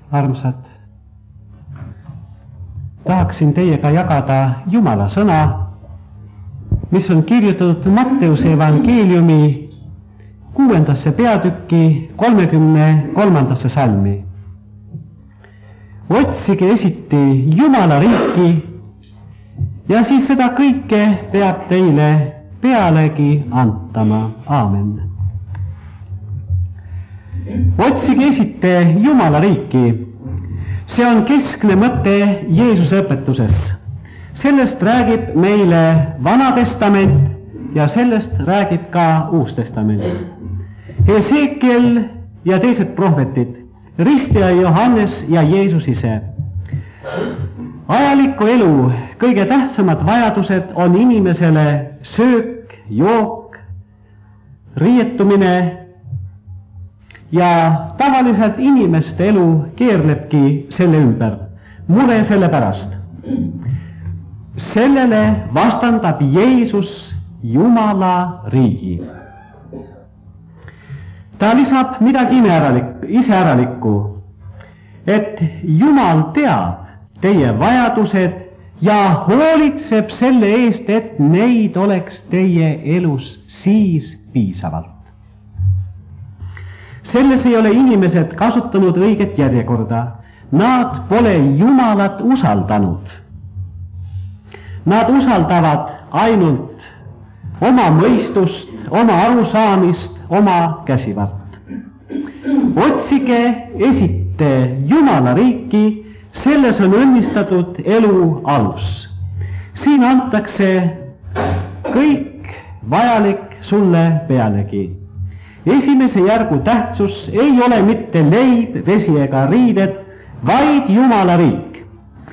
armsad, tahaksin teiega jagada Jumala sõna, mis on kirjutatud Matteuse evangeeliumi 6. peatükki 33. salmi. Otsige esiti Jumala riiki ja siis seda kõike peab teile pealegi antama. Aamen. Otsige esite Jumala riiki. See on keskne mõte Jeesuse õpetuses. Sellest räägib meile Vana Testament ja sellest räägib ka Uus Testament. Ezekiel ja teised prohvetid, Ristja Johannes ja Jeesus ise. Ajaliku elu kõige tähtsamad vajadused on inimesele söök, jook, riietumine ja tavaliselt inimeste elu keerlebki selle ümber, mure selle pärast. Sellele vastandab Jeesus Jumala riigi. Ta lisab midagi iseäralikku, et Jumal teab teie vajadused ja hoolitseb selle eest, et neid oleks teie elus siis piisavalt. Selles ei ole inimesed kasutanud õiget järjekorda. Nad pole Jumalat usaldanud. Nad usaldavad ainult oma mõistust, oma arusaamist, oma käsivart. Otsige esite Jumala riiki, selles on õnnistatud elu alus. Siin antakse kõik vajalik sulle pealegi. Esimese järgu tähtsus ei ole mitte leib, vesi ega riided, vaid Jumala riik.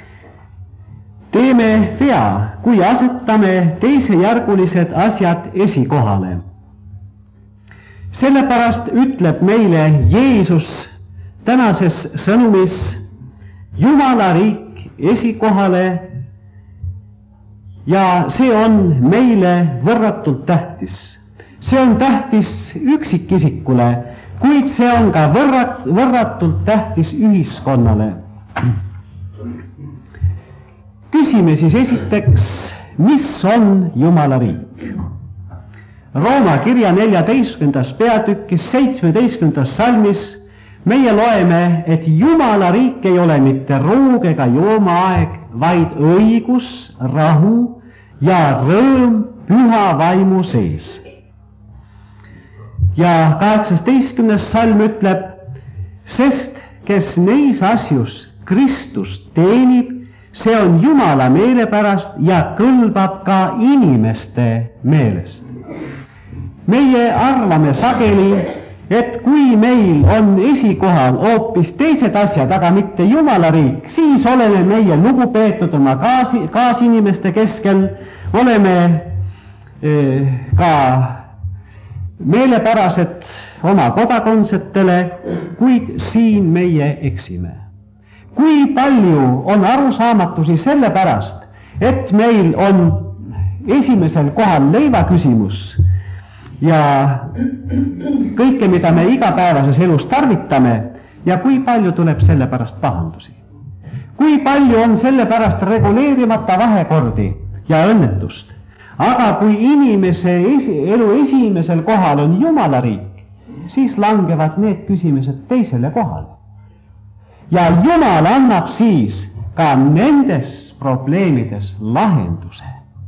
Teeme vea, kui asetame teisejärgulised asjad esikohale. Sellepärast ütleb meile Jeesus tänases sõnumis Jumala riik esikohale ja see on meile võrratult tähtis. See on tähtis üksikisikule, kuid see on ka võrratult tähtis ühiskonnale. Küsime siis esiteks, mis on Jumala riik? Rooma kirja 14. peatükis 17. salmis meie loeme, et Jumala riik ei ole mitte roog ega joomaaeg, vaid õigus, rahu ja rõõm püha vaimu sees. Ja 18. salm ütleb, sest kes neis asjus Kristust teenib, see on Jumala meele pärast ja kõlbab ka inimeste meelest. Meie arvame sageli, et kui meil on esikohal hoopis teised asjad, aga mitte Jumala riik, siis oleme meie lugupeetud oma kaasinimeste keskel, oleme ka meelepärased oma kodakondsetele, kuid siin meie eksime. Kui palju on arusaamatusi selle pärast, et meil on esimesel kohal leiva küsimus ja kõike, mida me igapäevases elus tarvitame, ja kui palju tuleb selle pärast pahandusi. Kui palju on selle pärast reguleerimata vahekordi ja õnnetust. Aga kui inimese elu esimesel kohal on Jumala riik, siis langevad need küsimused teisele kohale. Ja Jumal annab siis ka nendes probleemides lahenduse.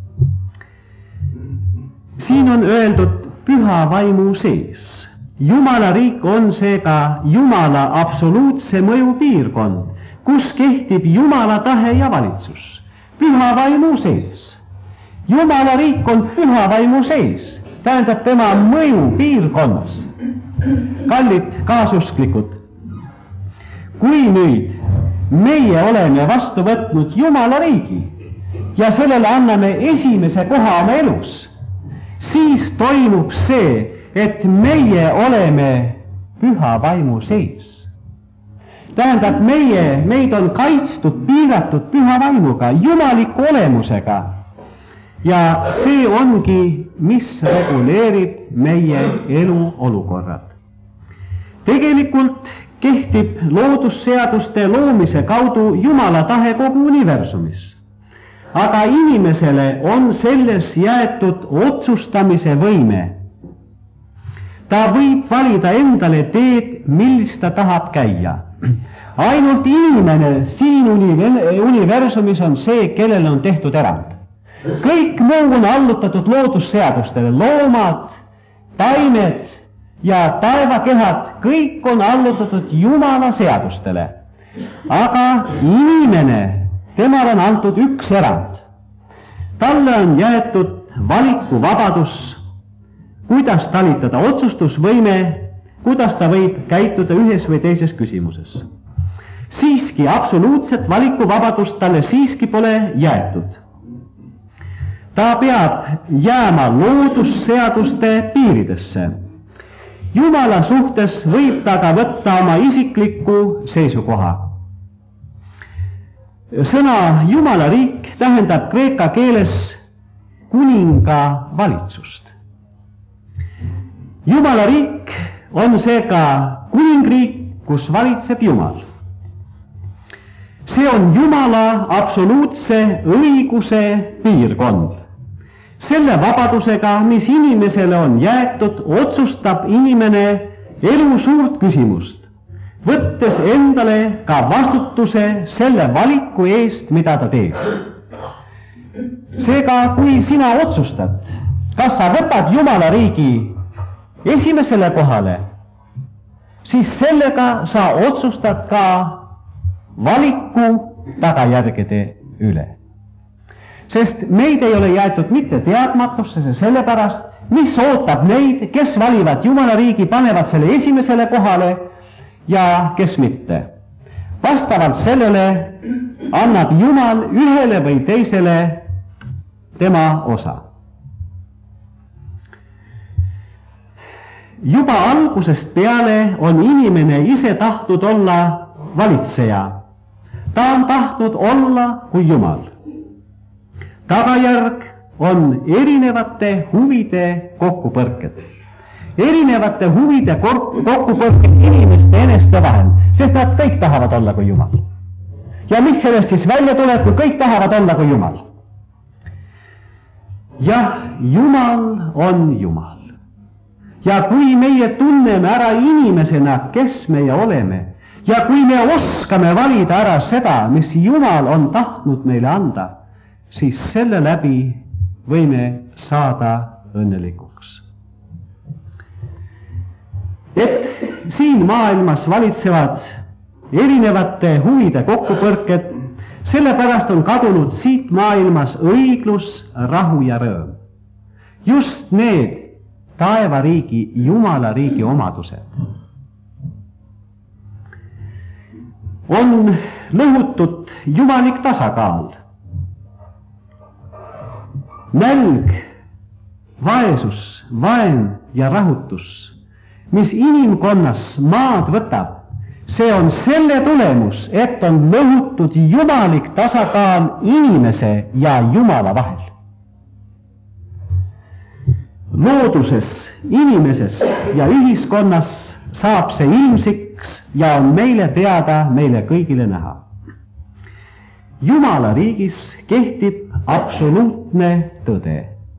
Siin on öeldud püha vaimu sees. Jumala riik on seega Jumala absoluutse mõju piirkond, kus kehtib Jumala tahe ja valitsus. Püha vaimu sees. Jumala riik on püha vaimu sees, tähendab tema mõju piirkonnas. Kallid kaasusklikud, kui nüüd meie oleme vastu võtnud Jumala riigi ja sellele anname esimese koha oma elus, siis toimub see, et meie oleme püha vaimu sees. Tähendab, meid on kaitstud, piiratud püha vaimuga, jumaliku olemusega. Ja see ongi, mis reguleerib meie elu olukorrad. Tegelikult kehtib loodusseaduste loomise kaudu Jumala tahe kogu universumis. Aga inimesele on selles jäetud otsustamise võime. Ta võib valida endale teed, millist ta tahab käia. Ainult inimene siin universumis on see, kellel on tehtud erand. Kõik muu on allutatud loodusseadustele, loomad, taimed ja taevakehad, kõik on allutatud Jumala seadustele. Aga inimene, temal on antud üks erand. Talle on jäetud valikuvabadus, kuidas talitada otsustusvõime, kuidas ta võib käituda ühes või teises küsimuses. Siiski absoluutset valikuvabadust talle siiski pole jäetud. Ta peab jääma loodusseaduste piiridesse. Jumala suhtes võib ta ka võtta oma isikliku seisukoha. Sõna Jumala riik tähendab kreeka keeles kuninga valitsust. Jumala riik on seega kuningriik, kus valitseb Jumal. See on Jumala absoluutse õiguse piirkond. Selle vabadusega, mis inimesele on jäetud, otsustab inimene elu suurt küsimust, võttes endale ka vastutuse selle valiku eest, mida ta teeb. Seega, kui sina otsustad, kas sa võtad Jumala riigi esimesele kohale, siis sellega sa otsustad ka valiku tagajärgede üle. Sest meid ei ole jäetud mitte teadmatusse, see sellepärast, mis ootab neid, kes valivad Jumala riigi, panevad selle esimesele kohale ja kes mitte. Vastavalt sellele annab Jumal ühele või teisele tema osa. Juba algusest peale on inimene ise tahtnud olla valitseja. Ta on tahtnud olla kui Jumal. Tagajärg on erinevate huvide kokkupõrked. Erinevate huvide kokkupõrked inimeste eneste vahel, sest nad kõik tahavad olla kui Jumal. Ja mis sellest siis välja tuleb, kui kõik tahavad olla kui Jumal? Jah, Jumal on Jumal. Ja kui meie tunneme ära inimesena, kes meie oleme, ja kui me oskame valida ära seda, mis Jumal on tahtnud meile anda, siis selle läbi võime saada õnnelikuks. Et siin maailmas valitsevad erinevate huvide kokkupõrked, sellepärast on kadunud siit maailmas õiglus, rahu ja rõõm. Just need taevariigi, Jumala riigi omadused. On lõhutud jumalik tasakaal. Nälg, vaesus, vaen ja rahutus, mis inimkonnas maad võtab, see on selle tulemus, et on lõhutud jumalik tasakaal inimese ja Jumala vahel. Looduses, inimeses ja ühiskonnas saab see ilmsiks ja on meile teada, meile kõigile näha. Jumala riigis kehtib absoluutne tõde.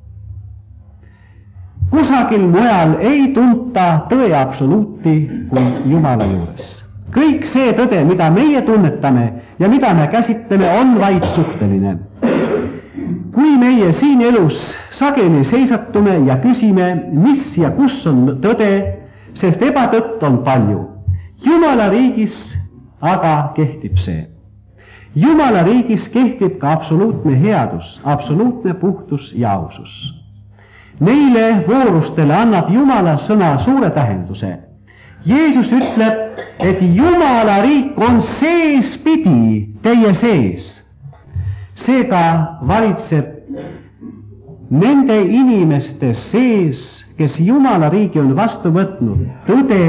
Kusagil mujal ei tunta tõe absoluuti kui Jumala juures. Kõik see tõde, mida meie tunnetame ja mida me käsitleme, on vaid suhteline. Kui meie siin elus sageli seisatume ja küsime, mis ja kus on tõde, sest ebatõtt on palju. Jumala riigis aga kehtib see. Jumala riigis kehtib ka absoluutne headus, absoluutne puhtus ja ausus. Neile voorustele annab Jumala sõna suure tähenduse. Jeesus ütleb, et Jumala riik on seespidi teie sees. Seega valitseb nende inimeste sees, kes Jumala riigi on vastu võtnud, tõde.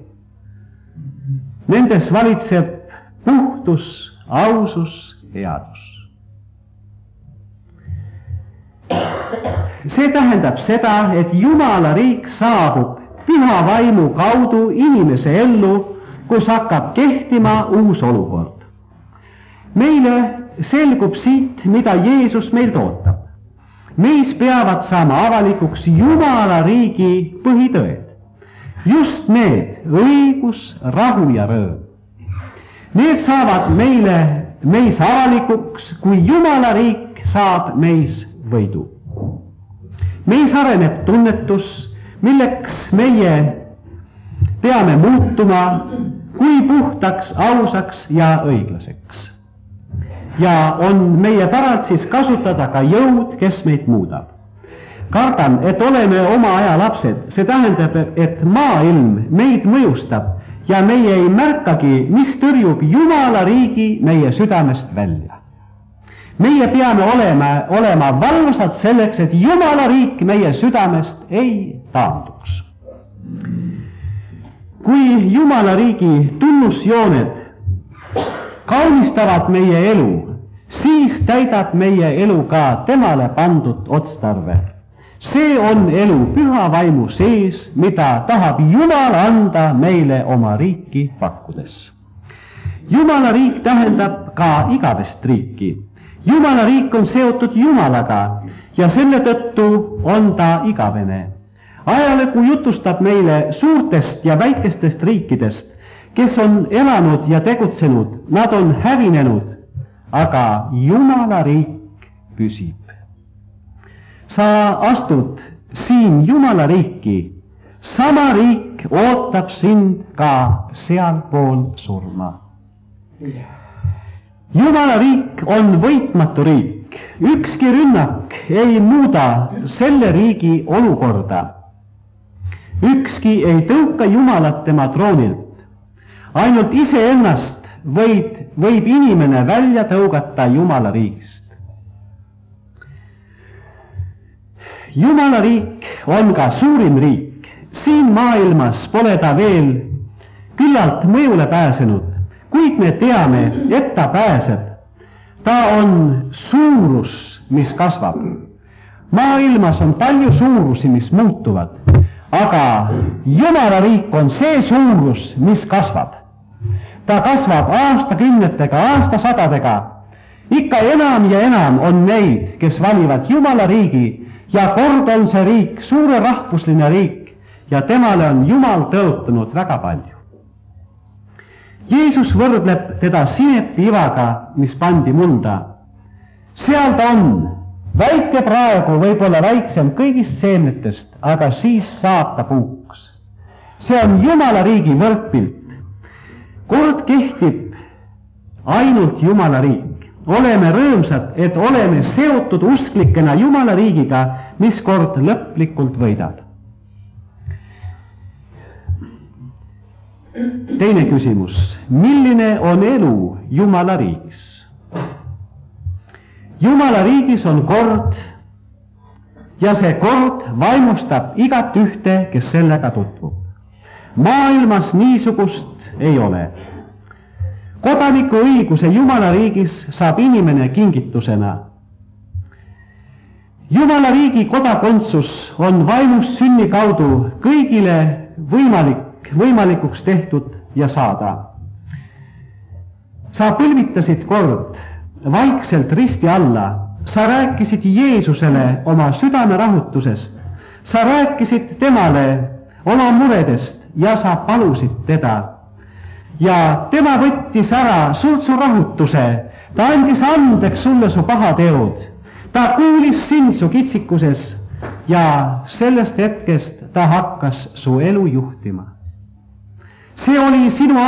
Nendes valitseb puhtus, ausus, headus. See tähendab seda, et Jumala riik saabub püha vaimu kaudu inimese ellu kus hakkab kehtima uus olukord. Meile selgub siit, mida Jeesus meilt ootab. Meis peavad saama avalikuks Jumala riigi põhitõed. Just need, õigus, rahu ja rõõm. Need saavad meis avalikuks, kui Jumala riik saab meis võidu. Meis areneb tunnetus, milleks meie peame muutuma kui puhtaks, ausaks ja õiglaseks. Ja on meie päralt siis kasutada ka jõud, kes meid muudab. Kardan, et oleme oma aja lapsed, see tähendab, et maailm meid mõjustab ja meie ei märkagi, mis tõrjub Jumala riigi meie südamest välja. Meie peame olema valvsad selleks, et Jumala riik meie südamest ei taanduks. Kui Jumala riigi tunnusjooned kaunistavad meie elu, siis täidab meie elu ka temale pandud otstarve. See on elu püha vaimu sees, mida tahab Jumal anda meile oma riiki pakkudes. Jumala riik tähendab ka igavest riiki. Jumala riik on seotud Jumalaga ja selle tõttu on ta igavene. Ajalugu jutustab meile suurtest ja väikestest riikidest, kes on elanud ja tegutsenud, nad on hävinenud, aga Jumala riik püsib. Sa astud siin Jumala riiki, sama riik ootab sind ka sealpool surma. Jumala riik on võitmatu riik, ükski rünnak ei muuda selle riigi olukorda. Ükski ei tõuka Jumalat tema troonilt, ainult iseennast võib inimene välja tõugata Jumala riigist. Jumala riik on ka suurim riik, siin maailmas pole ta veel küllalt mõjule pääsenud, kuid me teame, et ta pääseb. Ta on suurus, mis kasvab. Maailmas on palju suurusi, mis muutuvad, aga Jumala riik on see suurus, mis kasvab. Ta kasvab aastakümnetega, aastasadadega. Ikka enam ja enam on neid, kes valivad Jumala riigi ja kord on see riik suure rahvusline riik ja temale on Jumal tõotanud väga palju. Jeesus võrdleb teda sinepiivaga, mis pandi mulda. Seal ta on, väike praegu, võib-olla väiksem kõigist seemnetest, aga siis saab ta puuks. See on Jumala riigi võrdpilt. Kord kehtib ainult Jumala riik. Oleme rõõmsad, et oleme seotud usklikena Jumala riigiga, mis kord lõplikult võidab. Teine küsimus. Milline on elu Jumala riigis? Jumala riigis on kord ja see kord vaimustab igat ühte, kes sellega tutvub. Maailmas niisugust ei ole. Kodaniku õiguse Jumala riigis saab inimene kingitusena. Jumala riigi kodakondsus on vaimust sünni kaudu kõigile võimalikuks tehtud ja saada. Sa põlvitasid kord vaikselt risti alla, sa rääkisid Jeesusele oma südame rahutusest, sa rääkisid temale oma muredest ja sa palusid teda. Ja tema võttis ära sult su rahutuse, ta andis andeks sulle su pahateod, ta kuulis sind su kitsikuses ja sellest hetkest ta hakkas su elu juhtima. See oli sinu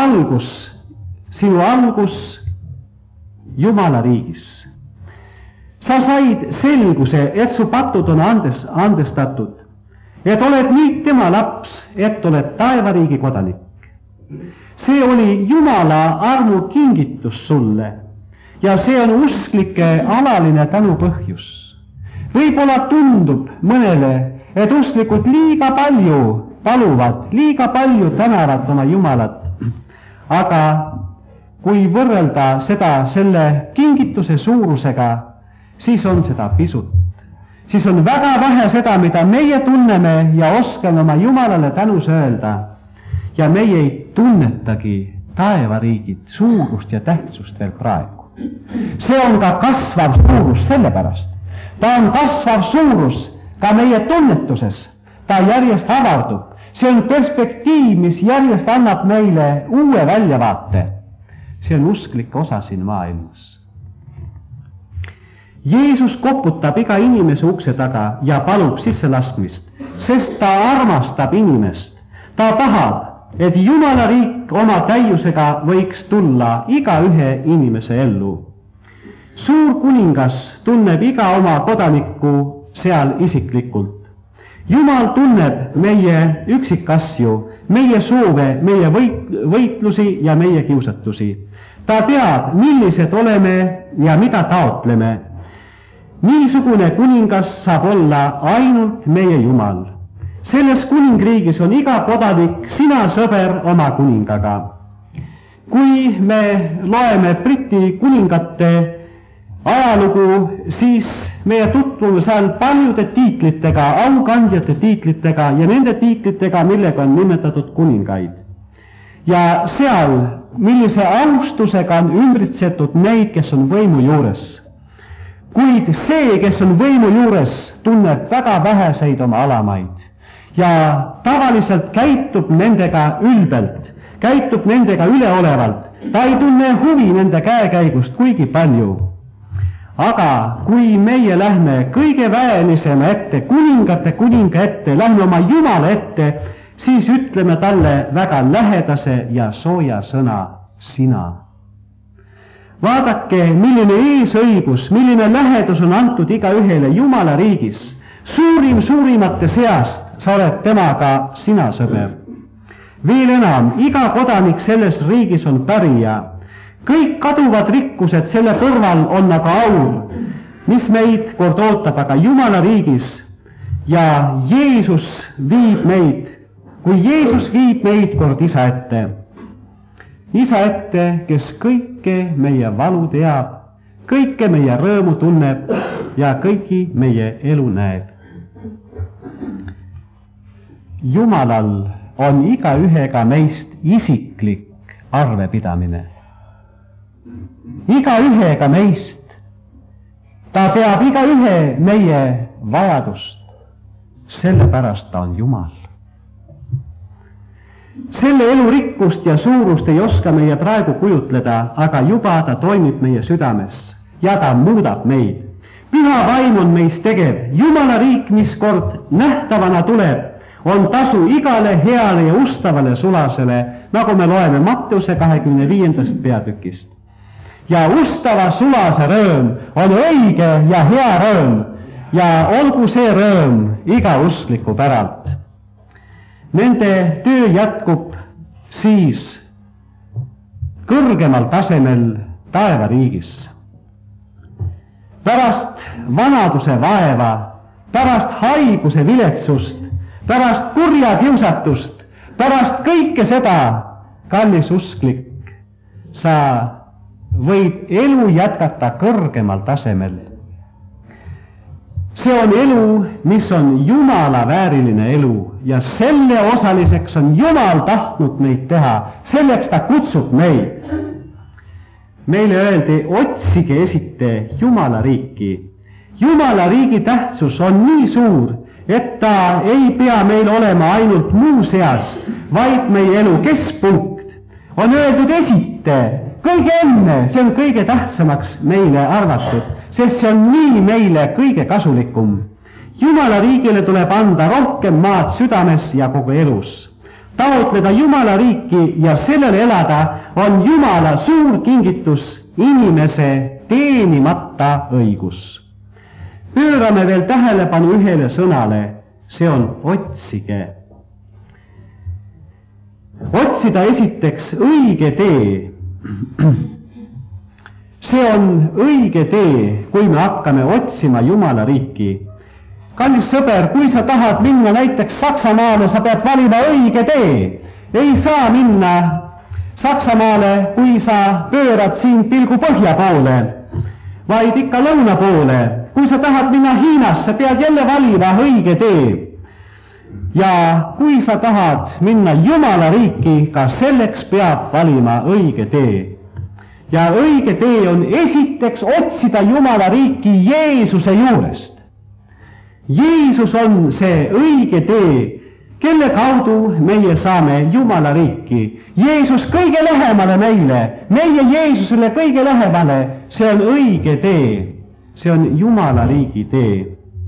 algus Jumala riigis. Sa said selguse, et su patud on andestatud, et oled nüüd tema laps, et oled taevariigi kodanik. See oli Jumala armu kingitus sulle ja see on usklike alaline tänu põhjus. Võib-olla tundub mõnele, et usklikud liiga palju paluvad, liiga palju tänavad oma Jumalat, aga kui võrrelda seda selle kingituse suurusega, siis on seda pisut. Siis on väga vähe seda, mida meie tunneme ja oskame oma Jumalale tänus öelda ja meie ei tunnetagi taevariigid suurust ja tähtsust veel praegu. See on ka kasvav suurus sellepärast. Ta on kasvav suurus ka meie tunnetuses. Ta järjest avardub. See on perspektiiv, mis järjest annab meile uue väljavaate. See on usklik osa siin maailmas. Jeesus koputab iga inimese ukse taga ja palub sisselaskmist, sest ta armastab inimest. Ta tahab, et Jumala riik oma täiusega võiks tulla iga ühe inimese ellu. Suur kuningas tunneb iga oma kodanikku seal isiklikult. Jumal tunneb meie üksikasju, meie soove, meie võitlusi ja meie kiusatusi. Ta teab, millised oleme ja mida taotleme. Niisugune kuningas saab olla ainult meie Jumal. Selles kuningriigis on iga kodanik sina sõber oma kuningaga. Kui me loeme Briti kuningate ajalugu, siis meie tutvume seal paljude tiitlitega, aukandjate tiitlitega ja nende tiitlitega, millega on nimetatud kuningaid. Ja seal, millise austusega on ümbritsetud neid, kes on võimu juures. Kuid see, kes on võimu juures, tunneb väga väheseid oma alamaid ja tavaliselt käitub nendega ülbelt, käitub nendega üleolevalt. Ta ei tunne huvi nende käekäigust kuigi palju. Aga kui meie lähme kõige väelisema ette, kuningate kuninga ette, lähme oma Jumala ette, siis ütleme talle väga lähedase ja sooja sõna, sina. Vaadake, milline eesõigus, milline lähedus on antud iga ühele Jumala riigis. Suurimate seast sa oled temaga sina sõber. Veel enam, iga kodanik selles riigis on pärija. Kõik kaduvad rikkused selle kõrval on aga aur, mis meid kord ootab aga Jumala riigis. Ja Jeesus viib meid, kui Jeesus viib meid kord isa ette. Isa ette, kes kõike meie valu teab, kõike meie rõõmu tunneb ja kõiki meie elu näeb. Jumalal on iga ühega meist isiklik arvepidamine. Iga ühega meist. Ta teab iga ühe meie vajadust. Sellepärast ta on Jumal. Selle elu rikkust ja suurust ei oska meie praegu kujutleda, aga juba ta toimib meie südames ja ta muudab meid. Püha vaim on meis tegev. Jumala riik, mis kord nähtavana tuleb, on tasu igale heale ja ustavale sulasele, nagu me loeme Matteuse 25. peatükist. Ja ustava sulase rõõm on õige ja hea rõõm ja olgu see rõõm iga uskliku päralt. Nende töö jätkub siis kõrgemal tasemel taevariigis. Pärast vanaduse vaeva, pärast haiguse viletsust, pärast kurja kiusatust, pärast kõike seda, kallis usklik, sa võid elu jätkata kõrgemal tasemel. See on elu, mis on Jumala vääriline elu ja selle osaliseks on Jumal tahtnud meid teha, selleks ta kutsub meid. Meile öeldi, otsige esite Jumala riiki. Jumala riigi tähtsus on nii suur, et ta ei pea meil olema ainult muu seas, vaid meie elu keskpunkt. On öeldud esite, kõige enne, see on kõige tähtsamaks meile arvatud, sest see on nii meile kõige kasulikum. Jumala riigile tuleb anda rohkem maad südames ja kogu elus. Taotleda Jumala riiki ja sellele elada on Jumala suur kingitus, inimese teenimata õigus. Pöörame veel tähelepanu ühele sõnale, see on otsige. Otsida esiteks õige tee. See on õige tee, kui me hakkame otsima Jumala riiki. Kallis sõber, kui sa tahad minna näiteks Saksamaale, sa pead valima õige tee. Ei saa minna Saksamaale, kui sa pöörad siin pilgu põhja poole, vaid ikka lõuna poole. Kui sa tahad minna Hiinasse, pead jälle valima õige tee. ja kui sa tahad minna Jumala riiki, ka selleks peab valima õige tee. Ja õige tee on esiteks otsida Jumala riiki Jeesuse juurest. Jeesus on see õige tee, kelle kaudu meie saame Jumala riiki. Jeesus kõige lähemale meile, meie Jeesusele kõige lähemale, see on õige tee, see on Jumala riigi tee.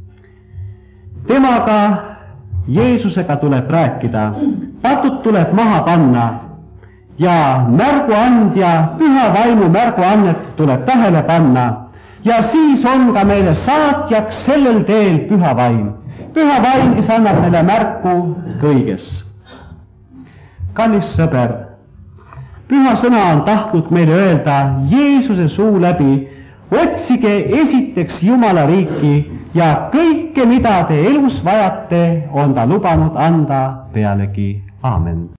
Temaga, Jeesusega tuleb rääkida, patud tuleb maha panna ja märguandja, püha vaimu märguannet tuleb tähele panna ja siis on ka meile saatjaks sellel teel püha vaim. Püha vaim, kes annab meile märku kõiges. Kallis sõber, püha sõna on tahtnud meile öelda Jeesuse suu läbi, otsige esiteks Jumala riiki ja kõike, mida te elus vajate, on ta lubanud anda pealegi. Aamen.